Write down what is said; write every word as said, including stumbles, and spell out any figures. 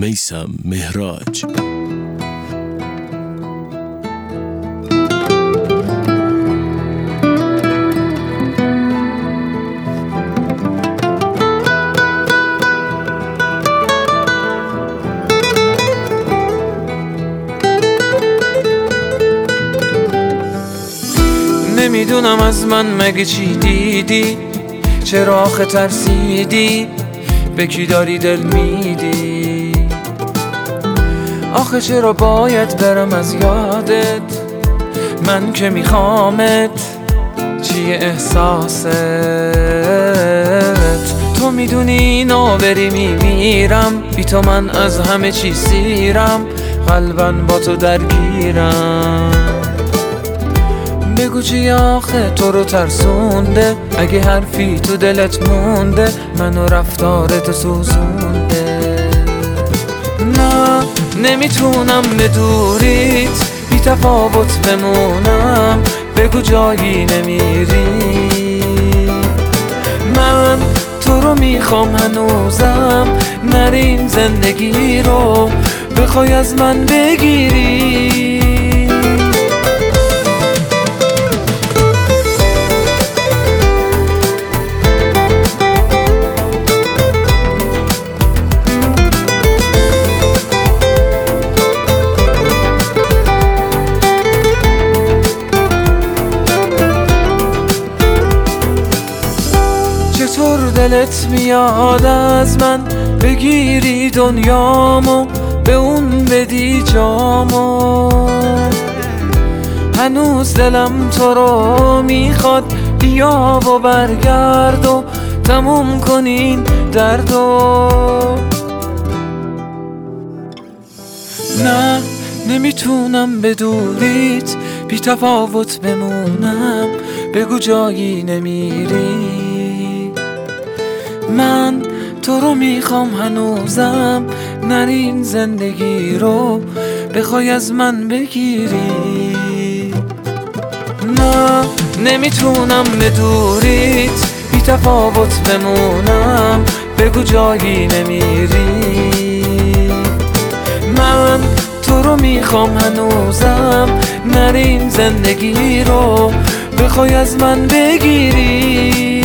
میثم مهراج. نمیدونم از من مگه چی دیدی، چرا آخه ترسیدی، به کی داری دل میدی؟ آخه چرا باید برم از یادت، من که میخوامت، چیه احساست؟ تو میدونی اینو بری میمیرم، بی تو من از همه چی سیرم، قلباً با تو درگیرم. بگو چی آخه تو رو ترسونده، اگه حرفی تو دلت مونده، منو رفتارت سوزونده. نه نمیتونم به دوریت بی تفاوت بمونم، بگو جایی نمیری؟ من تو رو میخوام هنوزم، نریم زندگی رو بخوای از من بگیری. چطور دلت میاد از من بگیری دنیامو، به اون بدی جامو؟ هنوز دلم تو رو میخواد، بیا و برگرد و تموم کنین دردو. نه نمیتونم به دوریت بی تفاوت بمونم، بگو جایی نمیری؟ من تو رو میخوام هنوزم، نرین زندگی رو بخوای از من بگیری. نه نمیتونم به دوریت بی تفاوت بمونم، بگو جایی نمیری؟ من تو رو میخوام هنوزم، نرین زندگی رو بخوای از من بگیری.